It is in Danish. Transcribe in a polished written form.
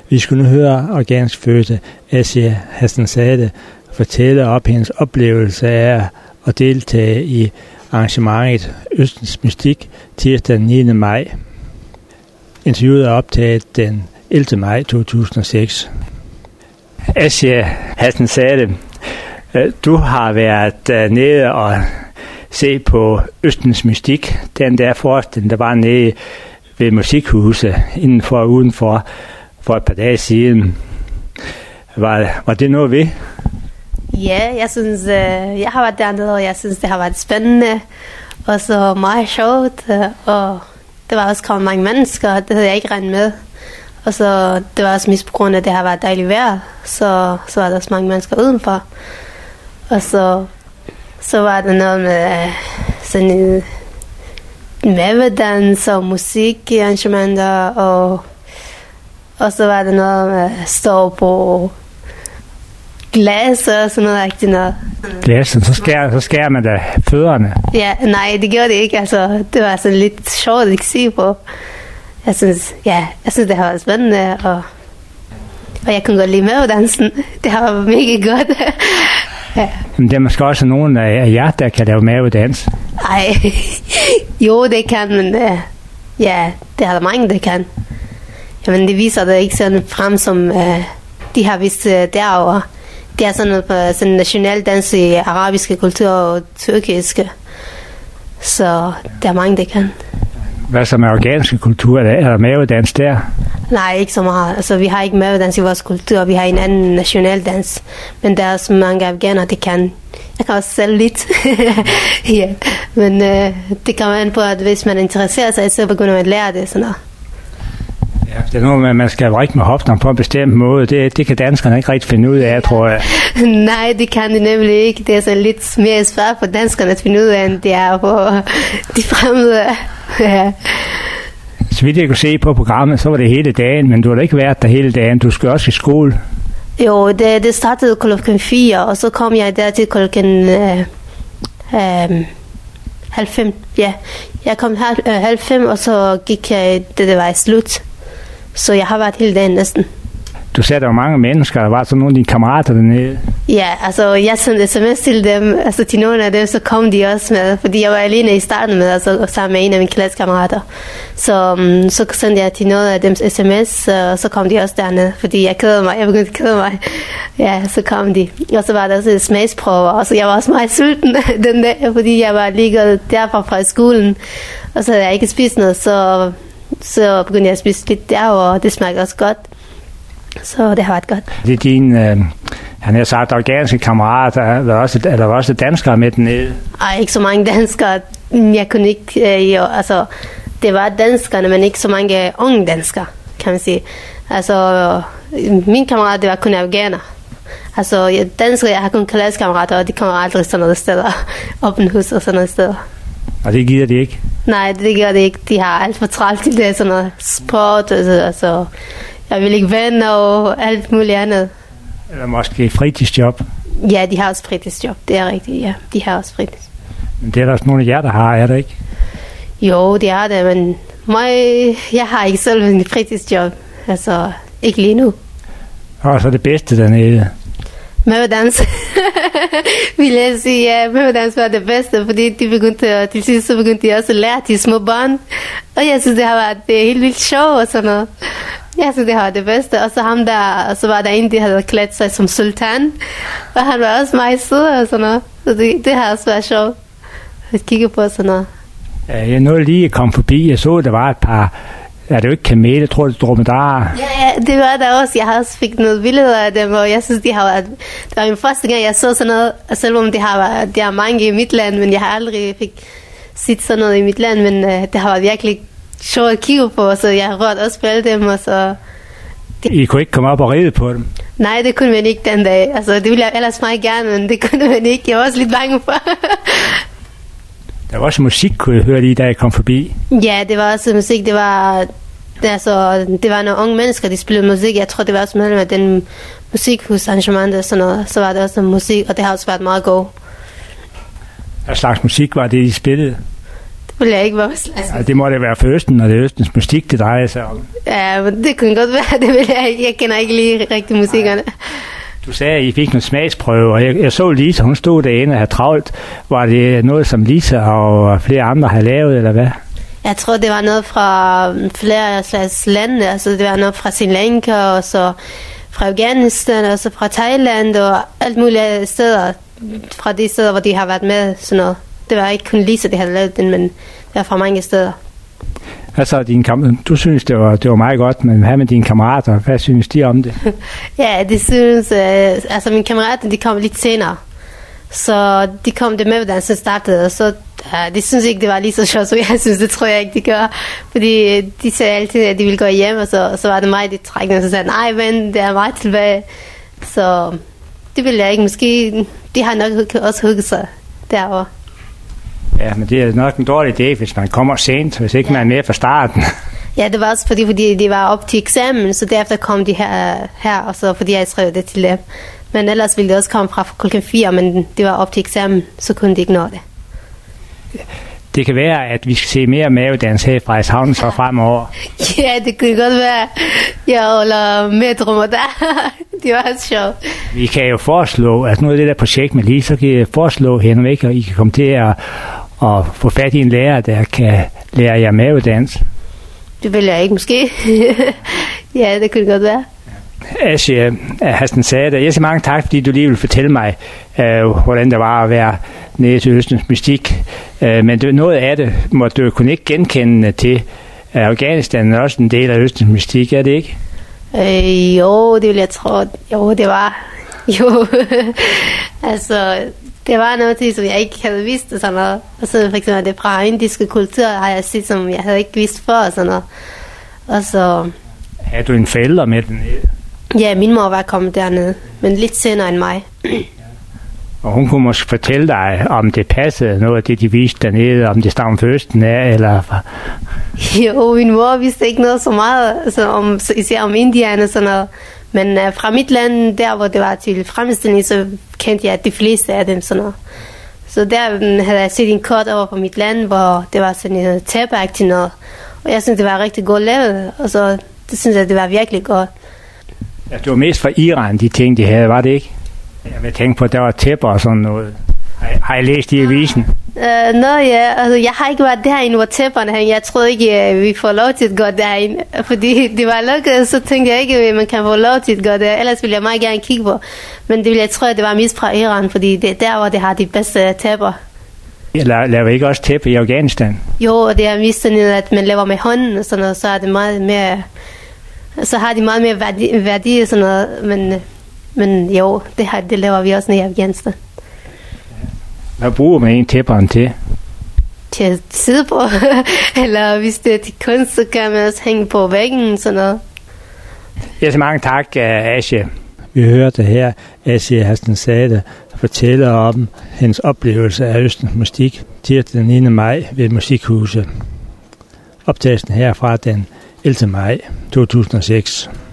Vi skulle nu høre organisk fødte Asia Hassanzadeh fortælle om hendes oplevelse af at deltage i arrangementet Østens Mystik tirsdag den 9. maj. Interviewet er optaget den 11. maj 2006. Asia Hassanzadeh, du har været nede og se på Østens Mystik, den der forestilling, der var nede ved Musikhuset indenfor og udenfor for et par dage siden. Var det noget ved? Ja, jeg synes, jeg har været dernede, og jeg synes, det har været spændende og så meget sjovt, og det var også kommet mange mennesker, det havde jeg ikke regnet med. Og så det var også mest på grund af, at det har været dejligt vejr, så var der også mange mennesker udenfor. Og så var der noget med sådan mavedans og musikarrangementer, og så var der noget med at stå på glas og sådan noget rigtig noget. Glas, så skærer man da fødderne. Ja, nej, det gjorde det ikke. Altså, det var sådan lidt sjovt at ikke se på. Jeg synes, det har været spændende, og jeg kunne godt lide mavedansen. Det har været mega godt. Ja. Men der er måske også nogen af jer, der kan lave mavedans. Ej, jo, det kan, men ja, det har der mange, der kan. Jamen, det viser det ikke sådan frem, som de har vist derovre. Det er sådan noget på sådan national dans i arabiske kultur og tyrkiske. Så der er mange, der kan. Hvad så med organiske kultur? Er der mavedans der? Nej, ikke så meget. Altså, vi har ikke mavedans i vores kultur. Vi har en anden nationaldans. Men der er også mange afghaner, der kan. Jeg kan også selv lidt. Ja. Men det kommer an på, at hvis man interesserer sig, så begynder man at lære det. Sådan noget. Ja, det er noget med, at man skal vrikke med hofterne på en bestemt måde. Det kan danskerne ikke rigtig finde ud af, tror jeg. Nej, det kan de nemlig ikke. Det er så lidt mere svært for danskerne at finde ud af, end det er for de fremmede. Ja. Så vidt jeg kunne se på programmet, så var det hele dagen, men du har da ikke været der hele dagen. Du skal også i skole. Jo, det startede klokken 4, og så kom jeg der til klokken 5:30. Ja, jeg kom 5:30, og så gik jeg, det var slut. Så jeg har været hele dagen næsten. Du sagde, der var mange mennesker. Der var så nogle af dine kammerater dernede. Ja, altså jeg sendte sms til dem. Altså til nogle af dem, så kom de også med. Fordi jeg var alene i starten med, altså sammen med en af mine klassekammerater. Så sendte jeg til noget af dem sms, og så kom de også dernede. Fordi jeg kædede mig. Jeg begyndte at kede mig. Ja, så kom de. Og så var der også smagsprøver. Og så jeg var også meget sulten den dag, fordi jeg var lige gået derfra fra skolen. Og så havde jeg ikke spist noget, så begyndte jeg at spise lidt derovre, og det smagte også godt. Så det har været godt. Det er din, han har sagt, organiske kammerater, er der også danskere med dernede? Ej, ikke så mange danskere. Jeg kunne ikke, altså, det var danskerne, men ikke så mange unge danskere, kan man sige. Altså, mine kammerater, det var kun afghaner. Altså, danskere, jeg har kun klassekammerater, og de kommer aldrig sådan noget steder. Åben hus og sådan noget steder. Og det giver de ikke? Nej, det gør det ikke. De har alt for travlt til det, sådan noget sport, altså, jeg vil ikke venner og alt muligt andet. Eller måske fritidsjob? Ja, de har også fritidsjob, det er rigtigt, ja. De har også fritidsjob. Men det er der også nogle af jer, der har, er det ikke? Jo, det er det, men jeg har ikke selv en fritidsjob. Altså, ikke lige nu. Og så det bedste dernede? Mavedans. Vil jeg sige, ja, mavedans var det bedste, fordi til sidst så begyndte de også at lære de små børn. Og jeg synes, det har været helt vildt sjovt og sådan noget. Jeg synes, det har været det bedste. Og så ham der, og så var der en, der havde klædt sig som sultan. Og han var også meget sød og sådan noget. Så det har også været sjovt at kigge på sådan noget. Jeg nåede lige at komme forbi. Jeg så, der var et par... Er det jo ikke kamele, jeg tror det er dromedarer? Ja, det var der også. Jeg har også fik nogle billeder af dem, og jeg synes, de har været... Det var min første gang, jeg så sådan noget, selvom de har mange i mit land, men jeg har aldrig fik set sådan noget i mit land, men det har været virkelig sjovt at kigge på, så jeg har rørt også på alle dem, og så... I kunne ikke komme op og ride på dem? Nej, det kunne man ikke den dag. Altså, det ville jeg ellers meget gerne, men det kunne man ikke. Jeg var også lidt bange for. Der var også musik, kunne jeg høre lige, da jeg kom forbi. Ja, det var også musik. Det var nogle unge mennesker, de spillede musik. Jeg tror, det var også medlem af den musikhusarrangement og sådan noget. Så var det også musik, og det har også været meget god. Hvad slags musik var det, de spillede? vil jeg ikke være slags. Ja, det må det være for Østen, og det er Østens musik, det drejer sig om. Ja, men det kunne godt være, det vil jeg ikke. Jeg kender ikke lige rigtig musikerne. Du sagde, at I fik en smagsprøve, og jeg så Lisa, hun stod derinde og havde travlt. Var det noget, som Lisa og flere andre havde lavet, eller hvad? Jeg tror, det var noget fra flere slags lande. Altså, det var noget fra Sri Lanka, og så fra Afghanistan, og så fra Thailand, og alt mulige steder. Fra de steder, hvor de har været med, sådan noget. Det var ikke kun Lisa, der havde lavet den, men det var fra mange steder. Altså, du synes, det var meget godt, men hvad med dine kammerater? Hvad synes de om det? Ja, de synes... altså, mine kammerater, de kom lidt senere. Så de kom det med, hvordan det startede, og så... de synes ikke, det var lige så sjovt, så jeg synes, det tror jeg ikke, de gør. Fordi de sagde altid, at de ville gå hjem, og så var det mig, de trækkede, og så sagde, nej, men det er mig tilbage. Så det ville jeg ikke. Måske... De har nok også hugget sig derovre. Ja, men det er nok en dårlig idé, hvis man kommer sent, hvis ikke man er med fra starten. Ja, det var også fordi de var op til eksamen, så derefter kom de her og så fordi jeg skrev det til dem. Men ellers ville det også komme fra klokken 4, men det var op til eksamen, så kunne de ikke nå det. Det kan være, at vi skal se mere mavedans her fra Frederikshavn så fremover. Ja, det kunne godt være. Jeg holder med drømmer der. Det var også sjovt. Vi kan jo foreslå, at nu er det der projekt med lige, så kan I foreslå hende væk, og I kan komme til at få fat i en lærer, der kan lære jer mavedans. Det vil jeg ikke, måske. Ja, det kunne godt være. Asje Hassan Saade, jeg siger mange tak, fordi du lige vil fortælle mig, hvordan det var at være nede til Østens Mystik. Men noget af det må du kunne ikke genkende til. Afghanistan er også en del af Østens Mystik, er det ikke? Jo, det vil jeg tro. Jo, det var. Jo, altså, det var noget til, som jeg ikke havde vidst og sådan noget. Og så for eksempel det fra indiske kultur har jeg set, som jeg havde ikke vidst før og sådan noget. Og så... Er du en forælder med den? Ja, min mor var kommet dernede, men lidt senere end mig. Og hun kunne måske fortælle dig, om det passede noget af det, de viste dernede, om det stammer fra Østen af, eller... Jo, min mor vidste ikke noget så meget, altså især om Indien og sådan noget. Men fra mit land, der hvor det var til fremstilling, så kendte jeg de fleste af dem sådan noget. Så der havde jeg set en kort over på mit land, hvor det var sådan en tæppeagtigt noget. Og jeg synes, det var rigtig godt lavet, og så det synes jeg, det var virkelig godt. Ja, det var mest fra Iran, de ting, de havde, var det ikke? Jeg vil tænke på, at der var tæpper og sådan noget. Har I læst i avisen? Ja, altså jeg har ikke været derinde, hvor tæpperne hænger. Jeg troede ikke, vi får lov til at gå derinde, fordi det var lukket, så tænkte jeg ikke, at man kan få lov til at gå der. Ellers ville jeg meget gerne kigge på. Men det ville jeg tro, at det var mest fra Iran, fordi det er der, hvor det har de bedste tæpper. Laver I ikke også tæpper i Afghanistan? Jo, og det er mest sådan, at man laver med hånden og sådan noget, så er det meget mere... Så har de meget mere værdi og sådan noget, men jo, det laver vi også nede i Afghanistan. Hvad bruger man egentlig tæpperen til? Til at sidde på, eller hvis det er til kunst, så kan man også hænge på væggen, sådan noget. Ja, så mange tak, Asje. Vi hørte her Asje Hassan Saade fortælle om hendes oplevelse af Østens Mystik tirsdag den 9. maj ved Musikhuset. Optagelsen herfra den 11. maj 2006.